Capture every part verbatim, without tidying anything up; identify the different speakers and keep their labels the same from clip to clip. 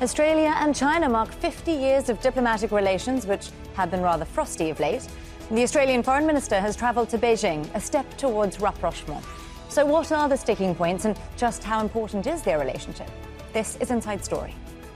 Speaker 1: Australia and China mark fifty years of diplomatic relations, which have been rather frosty of late. The Australian Foreign Minister has travelled to Beijing, a step towards rapprochement. So what are the sticking points and just how important is their relationship? This is Inside Story.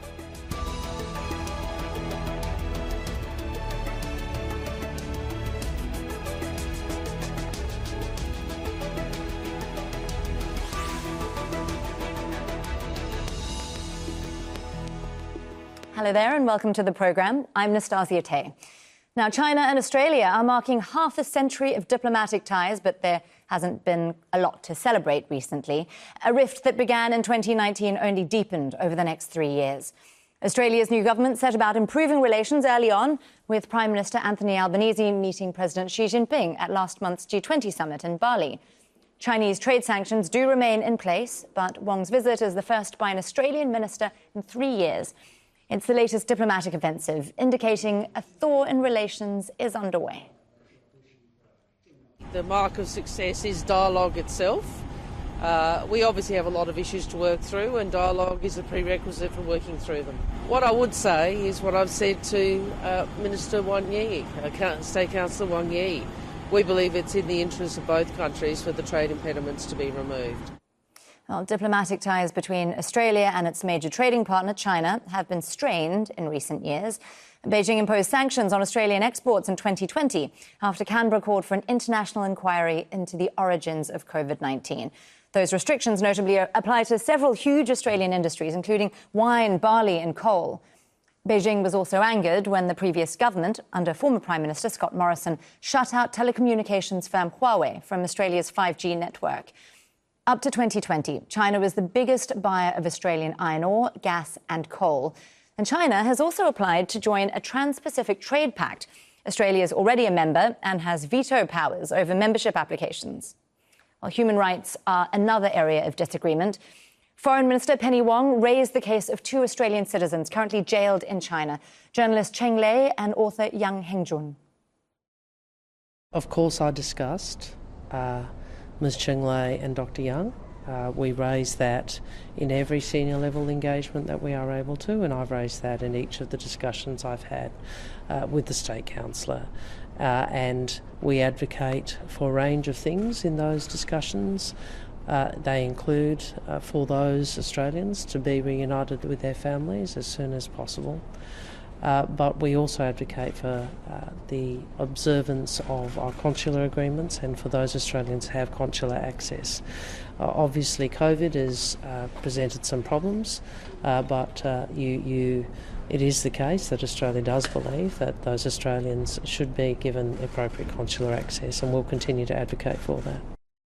Speaker 1: Hello there and welcome to the programme. I'm Nastasia Tay. Now, China and Australia are marking half a century of diplomatic ties, but there hasn't been a lot to celebrate recently. A rift that began in twenty nineteen only deepened over the next three years. Australia's new government set about improving relations early on, with Prime Minister Anthony Albanese meeting President Xi Jinping at last month's G twenty summit in Bali. Chinese trade sanctions do remain in place, but Wong's visit is the first by an Australian minister in three years. It's the latest diplomatic offensive, indicating a thaw in relations is underway.
Speaker 2: The mark of success is dialogue itself. Uh, we obviously have a lot of issues to work through, and dialogue is a prerequisite for working through them. What I would say is what I've said to uh, Minister Wang Yi, uh, State Councillor Wang Yi. We believe it's in the interest of both countries for the trade impediments to be removed.
Speaker 1: Well, diplomatic ties between Australia and its major trading partner, China, have been strained in recent years. Beijing imposed sanctions on Australian exports in twenty twenty after Canberra called for an international inquiry into the origins of COVID nineteen. Those restrictions notably apply to several huge Australian industries, including wine, barley and coal. Beijing was also angered when the previous government, under former Prime Minister Scott Morrison, shut out telecommunications firm Huawei from Australia's five G network. Up to twenty twenty, China was the biggest buyer of Australian iron ore, gas and coal. And China has also applied to join a Trans-Pacific Trade Pact. Australia is already a member and has veto powers over membership applications. While human rights are another area of disagreement, Foreign Minister Penny Wong raised the case of two Australian citizens currently jailed in China, journalist Cheng Lei and author Yang Hengjun.
Speaker 3: Of course I discussed uh Miz Cheng Lei and Doctor Yang. Uh, we raise that in every senior level engagement that we are able to, and I've raised that in each of the discussions I've had uh, with the State Councillor. Uh, and we advocate for a range of things in those discussions. Uh, they include uh, for those Australians to be reunited with their families as soon as possible. Uh, but we also advocate for uh, the observance of our consular agreements and for those Australians who have consular access. Uh, obviously, COVID has uh, presented some problems, uh, but uh, you, you, it is the case that Australia does believe that those Australians should be given appropriate consular access, and we'll continue to advocate for that.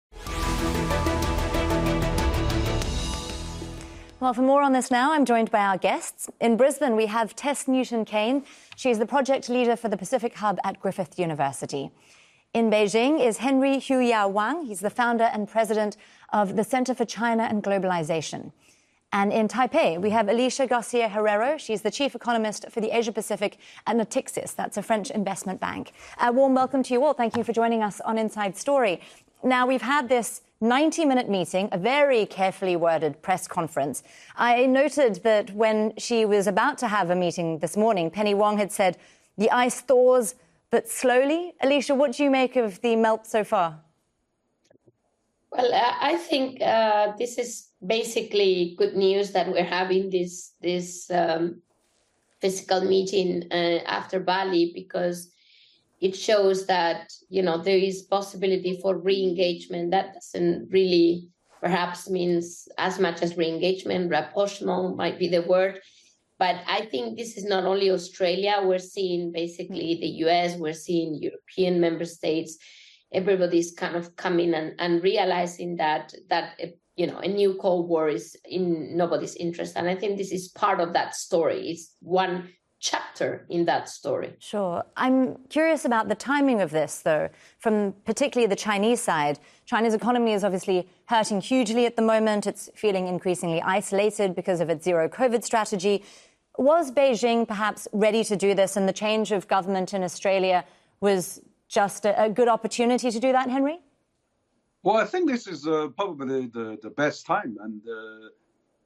Speaker 1: Well, for more on this now, I'm joined by our guests. In Brisbane, we have Tess Newton-Cain. She's the project leader for the Pacific Hub at Griffith University. In Beijing is Henry Huya Wang. He's the founder and president of the Centre for China and Globalization. And in Taipei, we have Alicia Garcia Herrero. She's the chief economist for the Asia Pacific at Natixis. That's a French investment bank. A warm welcome to you all. Thank you for joining us on Inside Story. Now, we've had this ninety-minute meeting, a very carefully worded press conference. I noted that when she was about to have a meeting this morning, Penny Wong had said, the ice thaws, but slowly. Alicia, what do you make of the melt so far?
Speaker 4: Well, uh, I think uh, this is basically good news that we're having this, this um, physical meeting uh, after Bali, because it shows that, you know, there is possibility for re-engagement. That doesn't really perhaps means as much as re-engagement. Rapprochement might be the word. But I think this is not only Australia. We're seeing basically the U S, we're seeing European member states. Everybody's kind of coming and, and realizing that, that, you know, a new Cold War is in nobody's interest. And I think this is part of that story. It's one chapter in that story.
Speaker 1: Sure. I'm curious about the timing of this, though, from particularly the Chinese side. China's economy is obviously hurting hugely at the moment. It's feeling increasingly isolated because of its zero COVID strategy. Was Beijing perhaps ready to do this, and the change of government in Australia was just a, a good opportunity to do that, Henry?
Speaker 5: Well, I think this is uh, probably the, the best time. And uh,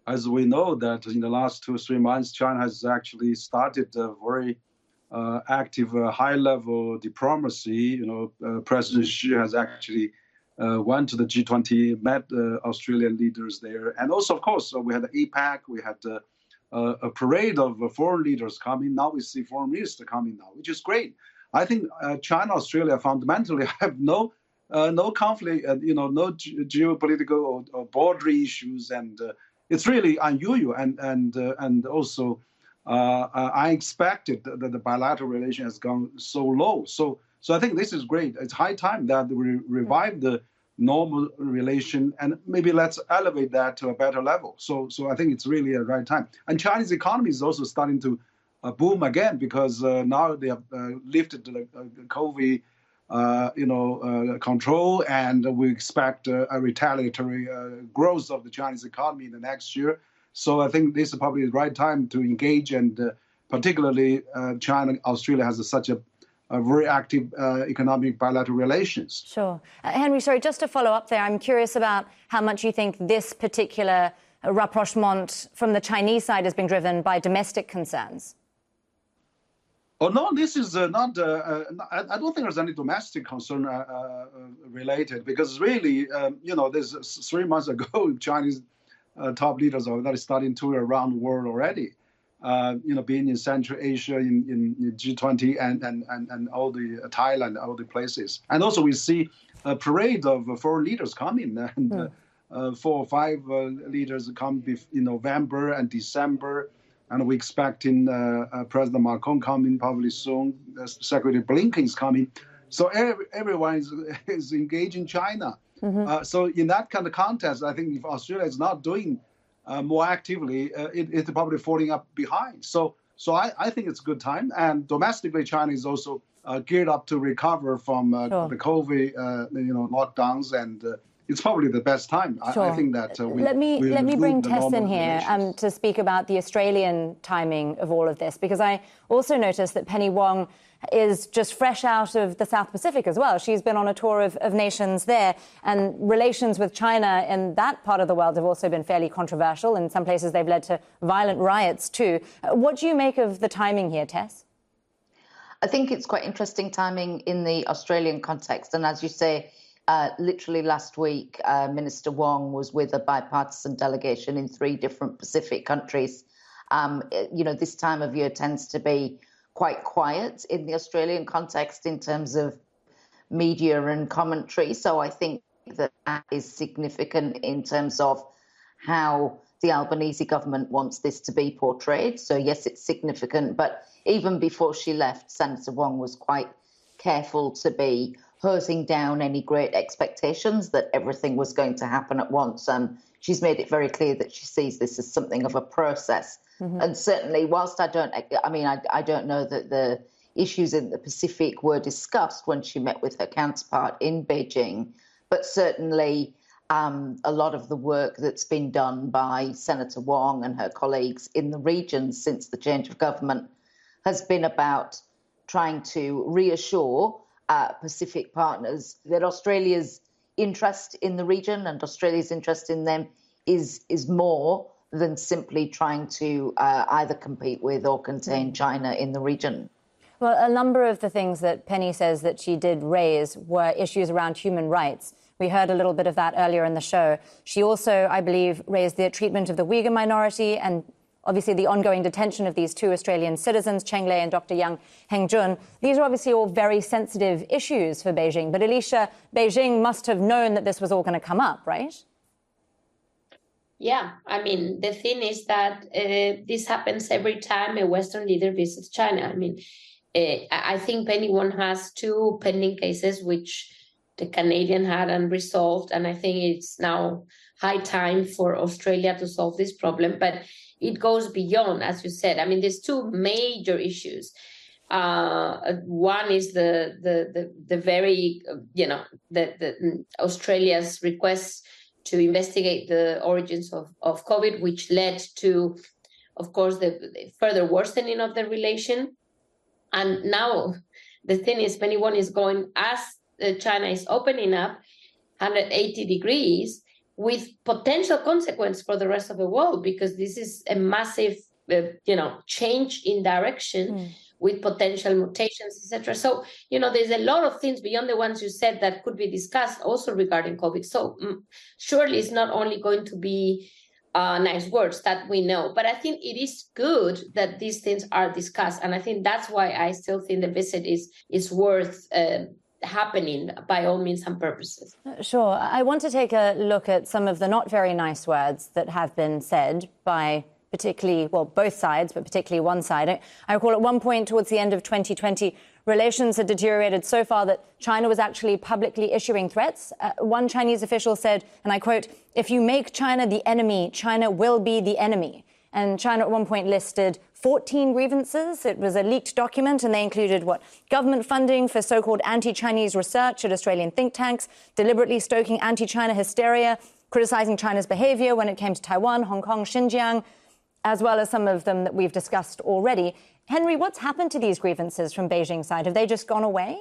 Speaker 5: as we know that in the last two or three months, China has actually started a very uh, active, uh, high-level diplomacy. You know, uh, President Xi has actually uh, went to the G twenty, met uh, Australian leaders there. And also, of course, uh, we had the APEC, we had uh, uh, a parade of uh, foreign leaders coming. Now we see foreign minister coming now, which is great. I think uh, China, Australia fundamentally have no uh, no conflict, uh, you know, no ge- geopolitical or, or border issues, and uh, it's really unusual. And and uh, and also, uh, I expected that the bilateral relation has gone so low. So so I think this is great. It's high time that we revive the normal relation, and maybe let's elevate that to a better level. So so I think it's really a right time. And Chinese economy is also starting to Uh, boom again, because uh, now they have uh, lifted the uh, COVID, uh, you know, uh, control, and we expect uh, a retaliatory uh, growth of the Chinese economy in the next year. So I think this is probably the right time to engage, and uh, particularly uh, China, Australia has a, such a, a very active uh, economic bilateral relations.
Speaker 1: Sure. Uh, Henry, sorry, just to follow up there, I'm curious about how much you think this particular uh, rapprochement from the Chinese side has been driven by domestic concerns.
Speaker 5: Oh, no, this is uh, not, uh, uh, I don't think there's any domestic concern uh, uh, related, because really, um, you know, there's three months ago, Chinese uh, top leaders are already starting to around the world already, uh, you know, being in Central Asia, in, in G twenty, and, and, and, and all the uh, Thailand, all the places. And also we see a parade of uh, foreign leaders coming, and uh, uh, four or five uh, leaders come in November and December. And we're expecting uh, uh, President Macron coming probably soon. Uh, Secretary Blinken is coming. So every, everyone is, is engaging China. Mm-hmm. Uh, so in that kind of context, I think if Australia is not doing uh, more actively, uh, it, it's probably falling up behind. So so I, I think it's a good time. And domestically, China is also uh, geared up to recover from uh, sure. the COVID uh, you know, lockdowns, and uh, it's probably the best time.
Speaker 1: Sure.
Speaker 5: I, I think that uh, we
Speaker 1: let me
Speaker 5: we
Speaker 1: let me bring Tess in here
Speaker 5: um,
Speaker 1: to speak about the Australian timing of all of this, because I also noticed that Penny Wong is just fresh out of the South Pacific as well. She's been on a tour of, of nations there, and relations with China in that part of the world have also been fairly controversial. In some places, they've led to violent riots too. What do you make of the timing here, Tess?
Speaker 6: I think it's quite interesting timing in the Australian context, and as you say, Uh, literally last week, uh, Minister Wong was with a bipartisan delegation in three different Pacific countries. Um, you know, this time of year tends to be quite quiet in the Australian context in terms of media and commentary. So I think that that is significant in terms of how the Albanese government wants this to be portrayed. So yes, it's significant. But even before she left, Senator Wong was quite careful to be hurting down any great expectations that everything was going to happen at once. And she's made it very clear that she sees this as something of a process. Mm-hmm. And certainly, whilst I don't, I mean, I, I don't know that the issues in the Pacific were discussed when she met with her counterpart in Beijing, but certainly um, a lot of the work that's been done by Senator Wong and her colleagues in the region since the change of government has been about trying to reassure Uh, Pacific partners that Australia's interest in the region and Australia's interest in them is is more than simply trying to uh, either compete with or contain China in the region.
Speaker 1: Well, a number of the things that Penny says that she did raise were issues around human rights. We heard a little bit of that earlier in the show. She also, I believe, raised the treatment of the Uyghur minority and obviously the ongoing detention of these two Australian citizens, Cheng Lei and Doctor Yang Hengjun. These are obviously all very sensitive issues for Beijing. But Alicia, Beijing must have known that this was all going to come up, right?
Speaker 4: Yeah, I mean, the thing is that uh, this happens every time a Western leader visits China. I mean, uh, I think Penny Wong has two pending cases which the Canadian had unresolved, and I think it's now high time for Australia to solve this problem. But it goes beyond, as you said. I mean, there's two major issues. Uh, one is the the the, the very, you know, the, the Australia's request to investigate the origins of, of COVID, which led to, of course, the, the further worsening of the relation. And now the thing is, Penny Wong is going, as China is opening up one hundred eighty degrees, with potential consequence for the rest of the world, because this is a massive, uh, you know, change in direction mm. with potential mutations, et cetera. So, you know, there's a lot of things beyond the ones you said that could be discussed also regarding COVID. So um, surely it's not only going to be uh, nice words that we know, but I think it is good that these things are discussed. And I think that's why I still think the visit is, is worth uh, happening by all means and purposes.
Speaker 1: Sure. I want to take a look at some of the not very nice words that have been said by particularly, well, both sides, but particularly one side. I recall at one point towards the end of twenty twenty, relations had deteriorated so far that China was actually publicly issuing threats. Uh, one Chinese official said, and I quote, "If you make China the enemy, China will be the enemy." And China at one point listed fourteen grievances. It was a leaked document, and they included what? Government funding for so-called anti-Chinese research at Australian think tanks, deliberately stoking anti-China hysteria, criticising China's behaviour when it came to Taiwan, Hong Kong, Xinjiang, as well as some of them that we've discussed already. Henry, what's happened to these grievances from Beijing's side? Have they just gone away?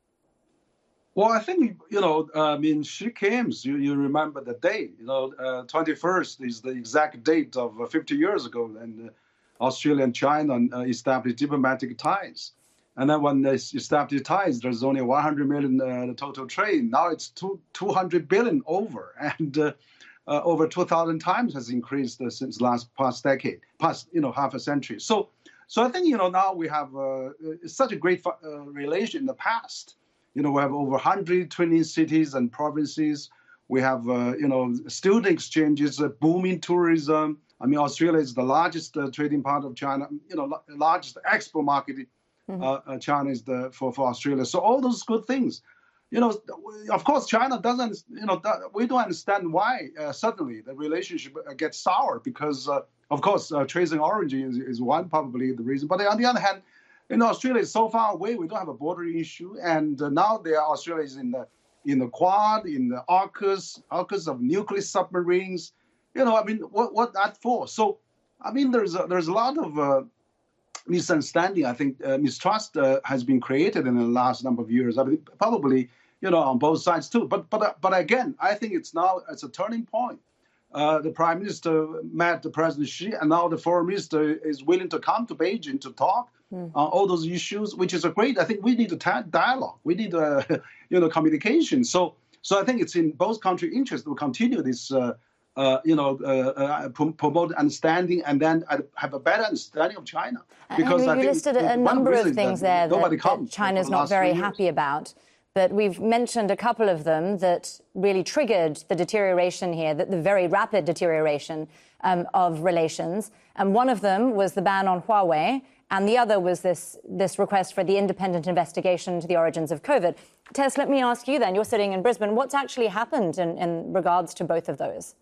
Speaker 5: Well, I think, you know, uh, I mean, she came, you, you remember the date, you know, uh, twenty-first is the exact date of uh, fifty years ago, and uh, Australia and China uh, established diplomatic ties. And then when they established ties, there's only one hundred million uh, total trade. Now it's two, 200 billion over, and uh, uh, over two thousand times has increased uh, since last past decade, past, you know, half a century. So, so I think, you know, now we have uh, such a great uh, relation in the past. You know, we have over one hundred twenty cities and provinces. We have, uh, you know, student exchanges, uh, booming tourism. I mean, Australia is the largest uh, trading part of China, you know, largest export market. Mm-hmm. uh, uh, China is the, for, for Australia. So all those good things. You know, of course, China doesn't, you know, we don't understand why uh, suddenly the relationship gets sour because, uh, of course, uh, tracing origin is, is one probably the reason. But on the other hand, you know, Australia is so far away. We don't have a border issue, and uh, now there Australia is in the in the Quad, in the AUKUS, AUKUS of nuclear submarines. You know, I mean, what what that for? So, I mean, there's a, there's a lot of uh, misunderstanding. I think uh, mistrust uh, has been created in the last number of years. I mean, probably, you know, on both sides too. But but uh, but again, I think it's now it's a turning point. Uh, the Prime Minister met the President Xi, and now the Foreign Minister is willing to come to Beijing to talk mm. on all those issues, which is a great. I think we need a ta- dialogue. We need, uh, you know, communication. So, so I think it's in both countries' interest to continue this, uh, uh, you know, uh, uh, promote understanding, and then have a better understanding of China.
Speaker 1: Because uh, I you think listed a number of things there that, that China's not very happy about. But we've mentioned a couple of them that really triggered the deterioration here, the, the very rapid deterioration um, of relations. And one of them was the ban on Huawei, and the other was this, this request for the independent investigation into the origins of COVID. Tess, let me ask you then, you're sitting in Brisbane, what's actually happened in, in regards to both of those?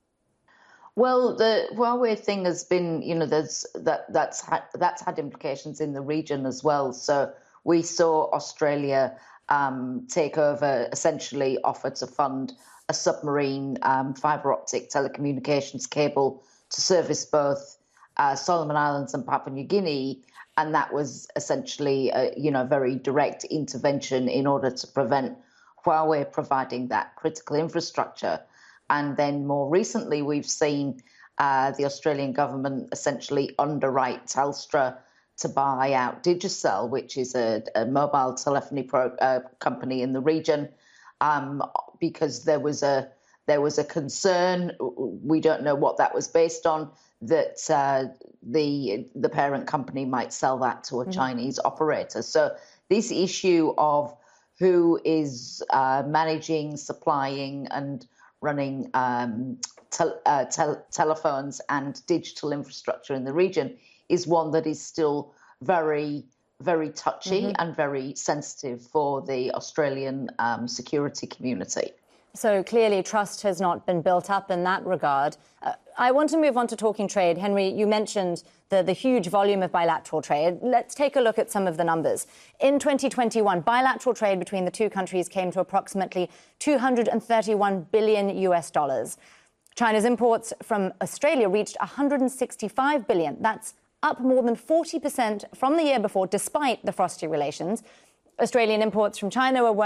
Speaker 6: Well, the Huawei thing has been, you know, there's that that's had, that's had implications in the region as well. So we saw Australia Um, take over, essentially offer to fund a submarine um, fibre optic telecommunications cable to service both uh, Solomon Islands and Papua New Guinea. And that was essentially, a, you know, very direct intervention in order to prevent Huawei providing that critical infrastructure. And then more recently, we've seen uh, the Australian government essentially underwrite Telstra to buy out Digicel, which is a, a mobile telephony pro, uh, company in the region, um, because there was a there was a concern. We don't know what that was based on, that uh, the the parent company might sell that to a mm-hmm. Chinese operator. So this issue of who is uh, managing, supplying, and running um, tel- uh, tel- telephones and digital infrastructure in the region is one that is still very, very touchy mm-hmm. and very sensitive for the Australian um, security community.
Speaker 1: So clearly trust has not been built up in that regard. Uh, I want to move on to talking trade. Henry, you mentioned the, the huge volume of bilateral trade. Let's take a look at some of the numbers. In twenty twenty-one, bilateral trade between the two countries came to approximately two hundred thirty-one billion U S dollars. China's imports from Australia reached one hundred sixty-five billion. That's up more than forty percent from the year before, despite the frosty relations. Australian imports from China were worth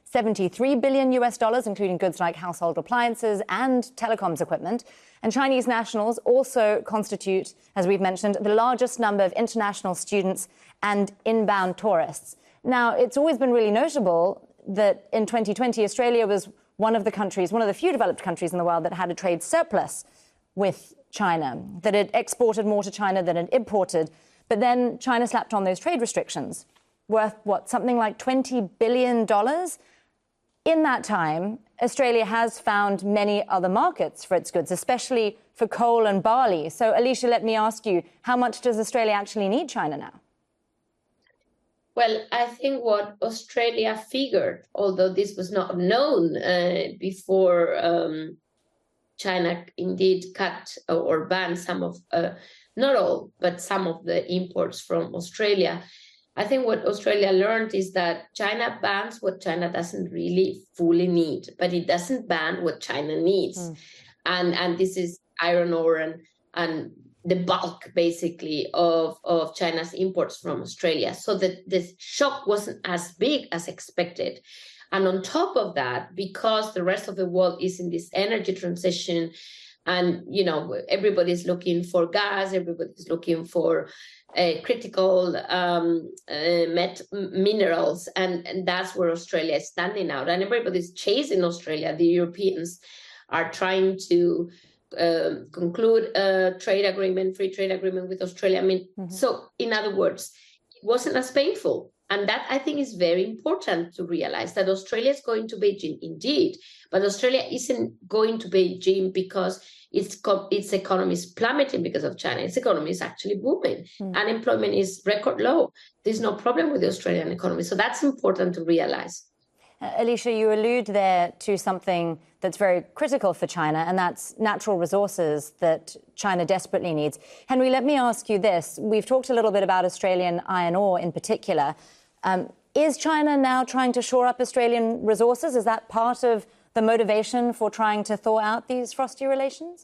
Speaker 1: seventy-three billion U S dollars, including goods like household appliances and telecoms equipment. And Chinese nationals also constitute, as we've mentioned, the largest number of international students and inbound tourists. Now, it's always been really notable that in twenty twenty, Australia was one of the countries, one of the few developed countries in the world that had a trade surplus with China, that it exported more to China than it imported. But then China slapped on those trade restrictions worth, what, something like twenty billion dollars? In that time, Australia has found many other markets for its goods, especially for coal and barley. So, Alicia, let me ask you, how much does Australia actually need China now?
Speaker 4: Well, I think what Australia figured, although this was not known uh, before um, China indeed cut or banned some of, uh, not all, but some of the imports from Australia. I think what Australia learned is that China bans what China doesn't really fully need, but it doesn't ban what China needs. Mm. And and this is iron ore and, and the bulk, basically, of, of China's imports from Australia. So that the shock wasn't as big as expected. And on top of that, because the rest of the world is in this energy transition, and, you know, everybody's looking for gas, everybody's looking for uh, critical um, uh, met minerals, and, and that's where Australia is standing out. And everybody's chasing Australia. The Europeans are trying to uh, conclude a trade agreement, free trade agreement with Australia. I mean, mm-hmm. So in other words, it wasn't as painful. And that, I think, is very important to realize, that Australia is going to Beijing indeed, but Australia isn't going to Beijing because its its economy is plummeting because of China. Its economy is actually booming. Mm. Unemployment is record low. There's no problem with the Australian economy. So that's important to realize.
Speaker 1: Uh, Alicia, you allude there to something that's very critical for China, and that's natural resources that China desperately needs. Henry, let me ask you this. We've talked a little bit about Australian iron ore in particular. Um, is China now trying to shore up Australian resources? Is that part of the motivation for trying to thaw out these frosty relations?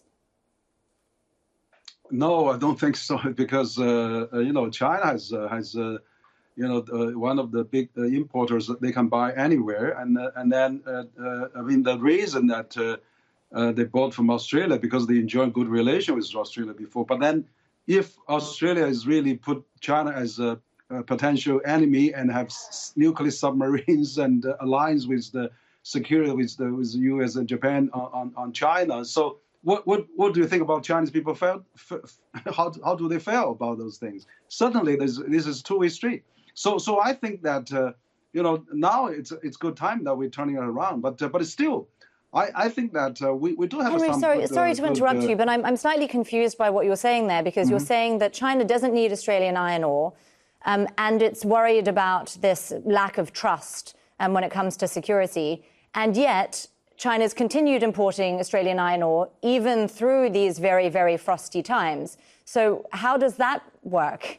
Speaker 5: No, I don't think so, because, uh, you know, China has, uh, has uh, you know, uh, one of the big uh, importers that they can buy anywhere. And uh, and then, uh, uh, I mean, the reason that uh, uh, they bought from Australia, because they enjoy good relations with Australia before. But then if Australia is really put China as a, a potential enemy and have s- nuclear submarines and uh, alliance with the security with the, with the U S and Japan on, on, on China. So what, what what do you think about Chinese people? Felt, f- how, how do they feel about those things? Certainly, this is two-way street. So so I think that, uh, you know, now it's it's good time that we're turning it around. But uh, but it's still, I, I think that uh, we, we do have
Speaker 1: Henry,
Speaker 5: some...
Speaker 1: sorry,
Speaker 5: good,
Speaker 1: sorry
Speaker 5: uh,
Speaker 1: to interrupt
Speaker 5: good, uh,
Speaker 1: you, but I'm, I'm slightly confused by what you're saying there, because mm-hmm. you're saying that China doesn't need Australian iron ore, um, and it's worried about this lack of trust um, when it comes to security. And yet, China's continued importing Australian iron ore, even through these very, very frosty times. So how does that work?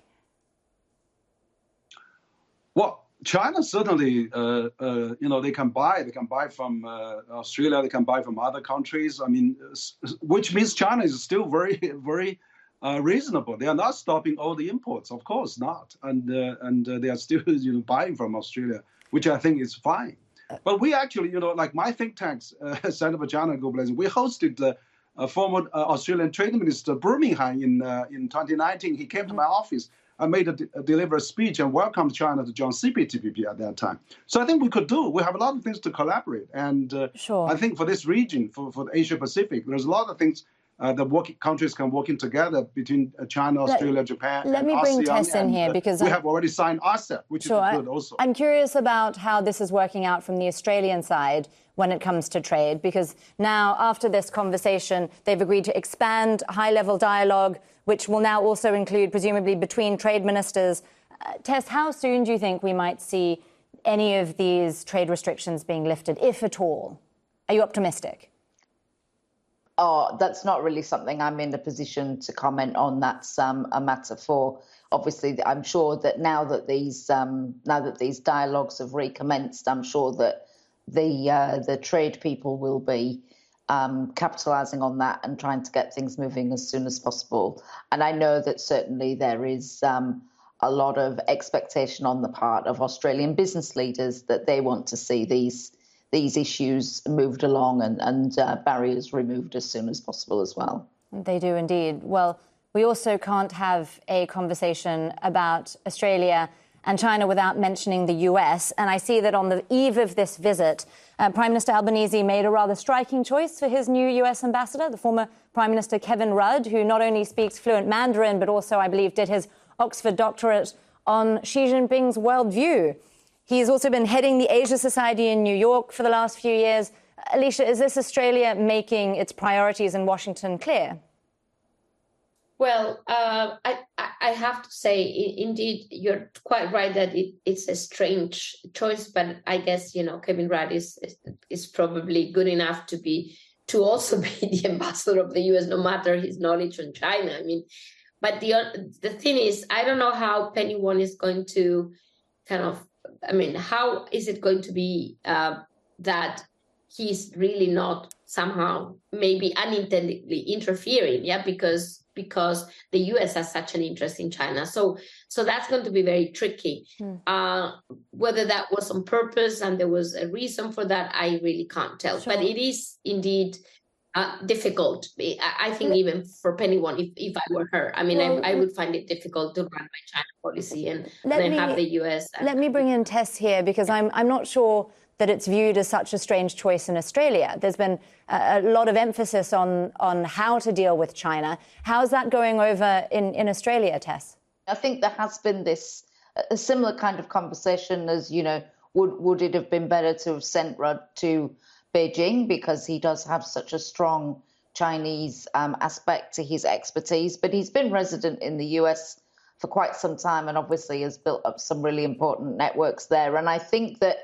Speaker 5: Well, China certainly, uh, uh, you know, they can buy. They can buy from uh, Australia. They can buy from other countries. I mean, which means China is still very, very uh, reasonable. They are not stopping all the imports. Of course not. And uh, and uh, they are still, you know, buying from Australia, which I think is fine. But we actually, you know, like my think tanks, uh, Center for China Globalization, we hosted uh, a former uh, Australian Trade Minister Birmingham in uh, in twenty nineteen. He came to my office. I made a, de- a deliver a speech and welcomed China to join C P T P P at that time. So I think we could do. We have a lot of things to collaborate. And uh,
Speaker 1: sure.
Speaker 5: I think for this region, for, for the Asia Pacific, there's a lot of things uh, that work, countries can working together between uh, China, Australia,
Speaker 1: let,
Speaker 5: Japan,
Speaker 1: let
Speaker 5: and
Speaker 1: me bring
Speaker 5: ASEAN,
Speaker 1: Tess in
Speaker 5: and,
Speaker 1: here,
Speaker 5: uh,
Speaker 1: because
Speaker 5: we
Speaker 1: I'm,
Speaker 5: have already signed RCEP, which
Speaker 1: sure,
Speaker 5: is good also.
Speaker 1: I'm curious about how this is working out from the Australian side when it comes to trade, because now, after this conversation, they've agreed to expand high-level dialogue, which will now also include, presumably, between trade ministers. Uh, Tess, how soon do you think we might see any of these trade restrictions being lifted, if at all? Are you optimistic?
Speaker 6: Oh, that's not really something I'm in a position to comment on. That's um, a matter for, obviously, I'm sure that now that these um, now that these dialogues have recommenced, I'm sure that the uh, the trade people will be um, capitalising on that and trying to get things moving as soon as possible. And I know that certainly there is um, a lot of expectation on the part of Australian business leaders that they want to see these these issues moved along and, and uh, barriers removed as soon as possible as well.
Speaker 1: They do indeed. Well, we also can't have a conversation about Australia and China without mentioning the U S. And I see that on the eve of this visit, uh, Prime Minister Albanese made a rather striking choice for his new U S ambassador, the former Prime Minister Kevin Rudd, who not only speaks fluent Mandarin, but also, I believe, did his Oxford doctorate on Xi Jinping's worldview. He's also been heading the Asia Society in New York for the last few years. Alicia, is this Australia making its priorities in Washington clear?
Speaker 4: Well, uh, I, I have to say, indeed, you're quite right that it, it's a strange choice, but I guess, you know, Kevin Rudd is, is is probably good enough to be to also be the ambassador of the U S, no matter his knowledge on China. I mean, but the the thing is, I don't know how Penny Wong is going to kind of, I mean, how is it going to be uh, that he's really not somehow maybe unintendedly interfering, yeah, because because the U S has such an interest in China. So so that's going to be very tricky. Mm. Uh, whether that was on purpose and there was a reason for that, I really can't tell. Sure. But it is indeed uh, difficult. I, I think yeah. even for Penny Wong, if, if I were her, I mean, well, I, I would find it difficult to run my China policy and then me, have the U S. And,
Speaker 1: let me bring in Tess here, because I'm I'm not sure that it's viewed as such a strange choice in Australia. There's been a, a lot of emphasis on, on how to deal with China. How's that going over in, in Australia, Tess?
Speaker 6: I think there has been this, a similar kind of conversation as, you know, would, would it have been better to have sent Rudd to Beijing because he does have such a strong Chinese um, aspect to his expertise, but he's been resident in the U S for quite some time and obviously has built up some really important networks there. And I think that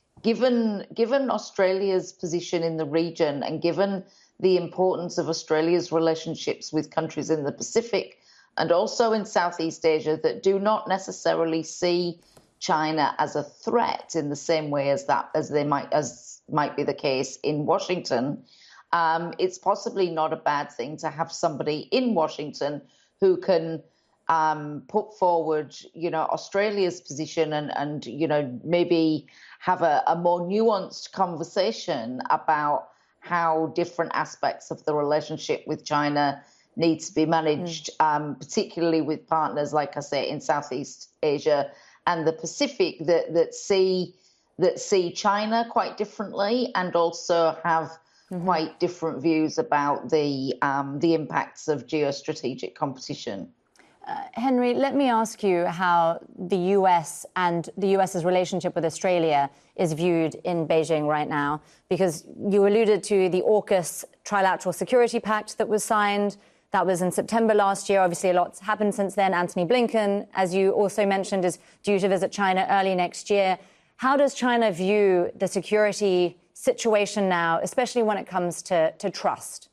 Speaker 6: Given given Australia's position in the region and given the importance of Australia's relationships with countries in the Pacific and also in Southeast Asia that do not necessarily see China as a threat in the same way as that as they might as might be the case in Washington, um, it's possibly not a bad thing to have somebody in Washington who can um, put forward, you know, Australia's position and and you know maybe have a, a more nuanced conversation about how different aspects of the relationship with China needs to be managed, mm. um, particularly with partners, like I say, in Southeast Asia and the Pacific that, that see that see China quite differently and also have mm-hmm. quite different views about the um, the impacts of geostrategic competition.
Speaker 1: Uh, Henry, let me ask you how the U S and the US's relationship with Australia is viewed in Beijing right now, because you alluded to the AUKUS Trilateral Security Pact that was signed. That was in September last year. Obviously, a lot's happened since then. Anthony Blinken, as you also mentioned, is due to visit China early next year. How does China view the security situation now, especially when it comes to, to trust?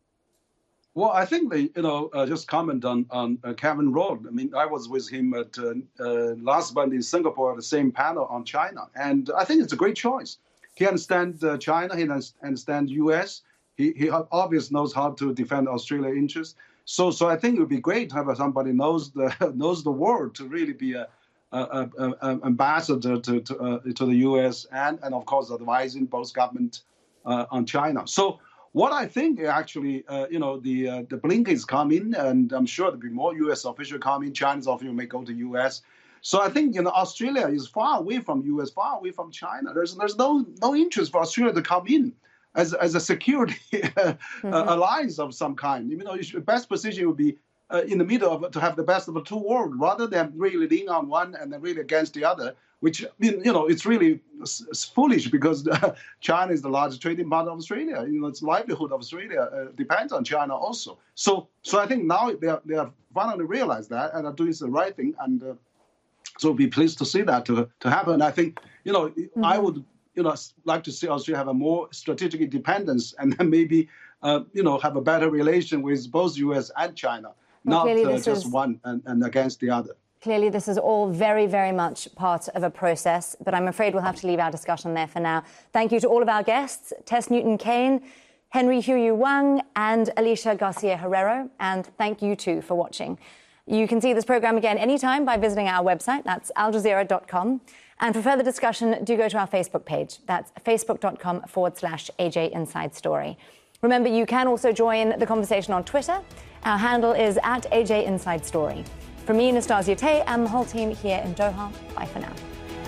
Speaker 5: Well, I think they, you know, uh, just comment on on uh, Kevin Rudd. I mean, I was with him at uh, uh, last month in Singapore at the same panel on China, and I think it's a great choice. He understands uh, China, he understands U S. He he obviously knows how to defend Australia's interests. So so I think it would be great to have somebody knows the knows the world to really be a, a, a, a ambassador to to, uh, to the U S and and of course advising both government uh, on China. So. What I think actually, uh, you know, the uh, the Blinkens come in, and I'm sure there'll be more U S officials come in. Chinese officials may go to U S. So I think, you know, Australia is far away from U S, far away from China. There's there's no no interest for Australia to come in as as a security mm-hmm. uh, alliance of some kind. You know, the best position would be uh, in the middle of to have the best of the two worlds, rather than really lean on one and then really against the other. Which, you know, it's really it's foolish because China is the largest trading partner of Australia. You know, its livelihood of Australia uh, depends on China also. So, so I think now they are, they have finally realized that and are doing the right thing. And uh, so be pleased to see that to to happen. I think, you know, mm-hmm. I would, you know, like to see Australia have a more strategic independence and then maybe, uh, you know, have a better relation with both U S and China, well, not uh, just is... one and, and against the other.
Speaker 1: Clearly, this is all very, very much part of a process, but I'm afraid we'll have to leave our discussion there for now. Thank you to all of our guests, Tess Newton-Cain, Henry Hu Wang and Alicia Garcia-Herrero, and thank you too for watching. You can see this programme again anytime by visiting our website, that's al jazeera dot com. And for further discussion, do go to our Facebook page. That's facebook.com forward slash AJ Inside Story. Remember, you can also join the conversation on Twitter. Our handle is at A J Inside Story. From me, Nastasia Tay, and the whole team here in Doha, bye for now.